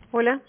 Оля?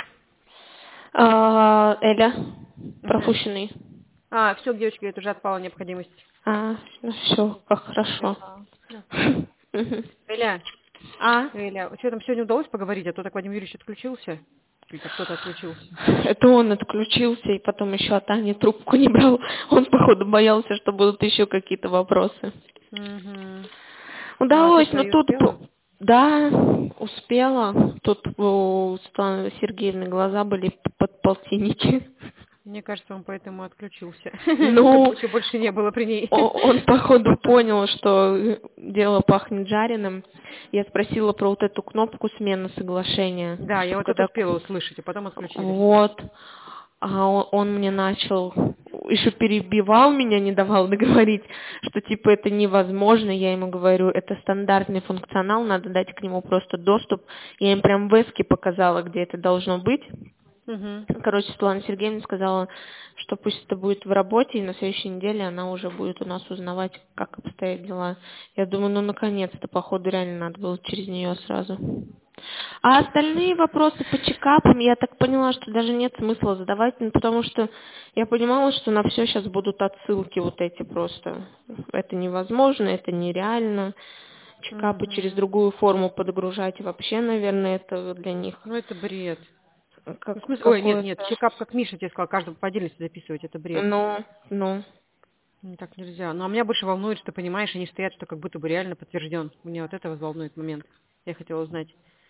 Эля, Мгм. пропущенный. Все, девочки, это уже отпала необходимость. Ну все, как хорошо. Все. Мгм. Эля, А? Эля, что там сегодня удалось поговорить? А то так Вадим Юрьевич отключился. Или так кто-то отключился. Это он отключился и потом еще от Ани трубку не брал. Он, походу, боялся, что будут еще какие-то вопросы. Угу. Ты Удалось, что, но и тут... успела? Да, успела. Тут у Светланы Сергеевны глаза были под полтинники. Мне кажется, он поэтому отключился. Чтобы Ну, еще больше не было при ней. он, походу, Потом. понял, что дело пахнет жареным. Я спросила про вот эту кнопку смены соглашения, Да, я чтобы вот это когда... успела услышать, а потом отключились. Вот. А он мне начал, еще перебивал меня, не давал договорить, что типа это невозможно. Я ему говорю, это стандартный функционал, надо дать к нему просто доступ. Я им прям в эске показала, где это должно быть. Угу. Короче, Светлана Сергеевна сказала, что пусть это будет в работе, и на следующей неделе она уже будет у нас узнавать, как обстоят дела. Я думаю, ну наконец-то, походу, реально надо было через нее сразу. А остальные вопросы по чекапам, я так поняла, что даже нет смысла задавать, ну, потому что я понимала, что на все сейчас будут отсылки вот эти просто. Это невозможно, это нереально. Чекапы через Угу. другую форму подгружать вообще, наверное, это для них Ну, это бред. Ну, в как смысле, ой, нет, какое-то... чекап, как Миша тебе сказал, каждому по отдельности записывать, это бред. Ну. Так нельзя. Ну, а меня больше волнует, что, понимаешь, они стоят, что как будто бы реально подтвержден. Меня вот это волнует момент. Я хотела узнать.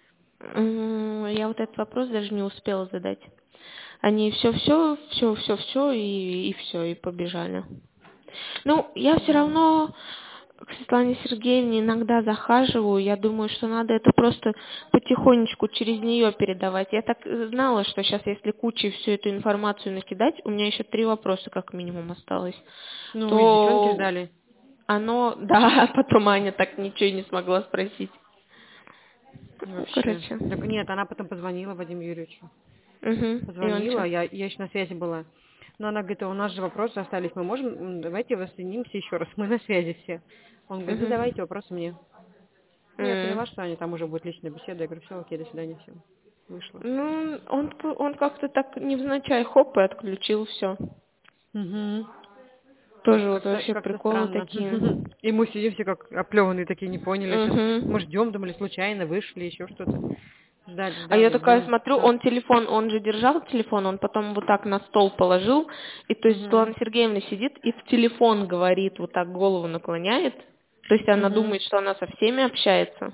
Я вот этот вопрос даже не успела задать. Они все и все, и побежали. Ну, я все М. равно к Светлане Сергеевне иногда захаживаю. Я думаю, что надо это просто потихонечку через нее передавать. Я так знала, что сейчас, если кучей всю эту информацию накидать, у меня еще 3 вопроса как минимум осталось, Ну, и девчонки то ждали. оно, да, потом Аня так ничего и не смогла спросить. Ну, Вообще. короче. Так нет, она потом позвонила Вадиму Юрьевичу. И он Позвонила, что? я еще на связи была. Но она говорит, у нас же вопросы остались, мы можем, давайте воссоединимся еще раз, мы на связи все. Он говорит, да давайте, вопросы мне. Ну, я поняла, что они там уже будет личная беседа. Я говорю, все, окей, до свидания, все. Вышла. Ну, он как-то так невзначай хоп и отключил все. Угу. Тоже вот Как-то вообще как-то приколы странно. такие. И мы сидим все как оплеванные такие, не поняли, о чем. Мы Угу. ждем, думали, случайно вышли, еще что-то. Ждали, А я ждали, такая ждем. смотрю, он же держал телефон, он потом вот так на стол положил, и то есть Угу. Светлана Сергеевна сидит и в телефон говорит, вот так голову наклоняет, то есть она Угу. думает, что она со всеми общается.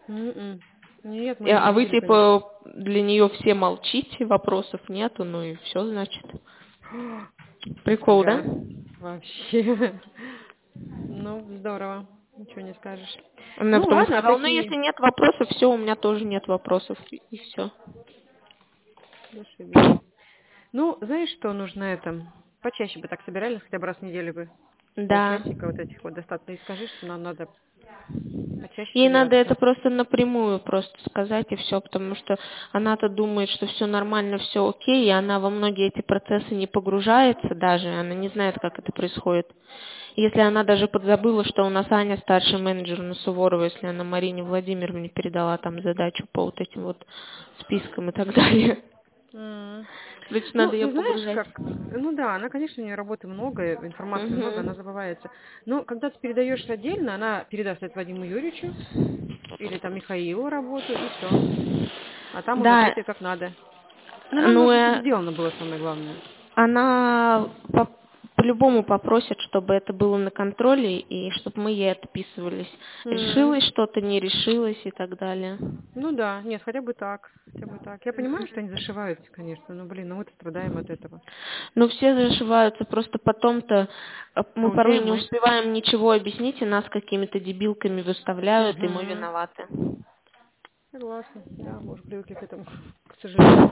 Нет, мы ее не А вы видели, конечно. типа для нее все молчите, вопросов нету, ну и все, значит. Прикол, да? Ага. Вообще. Ну, здорово. Ничего не скажешь. Она Ну, потом ладно, а сказала, ну если какие... нет вопросов, все, у меня тоже нет вопросов, и все. Зашибись. Ну, знаешь, что нужно это? Почаще бы так собирались, хотя бы раз в неделю бы. Да. Полчасика вот этих вот достаточно. И скажи, что нам надо почаще Ей надо это собираться. просто напрямую просто сказать и все, потому что она-то думает, что все нормально, все окей, и она во многие эти процессы не погружается даже, она не знает, как это происходит. Если она даже подзабыла, что у нас Аня старший менеджер на Суворова, если она Марине Владимировне передала там задачу по вот этим вот спискам и так далее. М. Значит, Ну, надо ее ты знаешь, погружать. как... Ну да, она, конечно, у нее работы много, информации много, она Мгм. забывается. Но когда ты передаешь отдельно, она передаст это Вадиму Юрьевичу или там Михаилу работу, и все. А там уже Да, ответы как надо. Но нам ну, нужно, чтобы сделано было самое главное. она по-любому попросит, чтобы это было на контроле и чтобы мы ей отписывались. М. Решилось что-то, не решилось и так далее. Ну да, нет, хотя бы так. Хотя бы так. Я понимаю, что они зашиваются, конечно, но, блин, ну мы-то страдаем от этого. Но все зашиваются, просто потом-то мы порой Получаем не мы. успеваем ничего объяснить, и нас какими-то дебилками выставляют, и мы Угу. виноваты. Согласна. Да, мы уже привыкли к этому, к сожалению.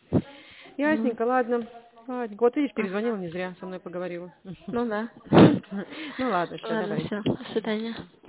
Ну, Ясненько, ладно. Ладненько. Вот видишь, перезвонила не зря, со мной поговорила. ну да. Ну ладно, все, Ладно, давай. все, до свидания.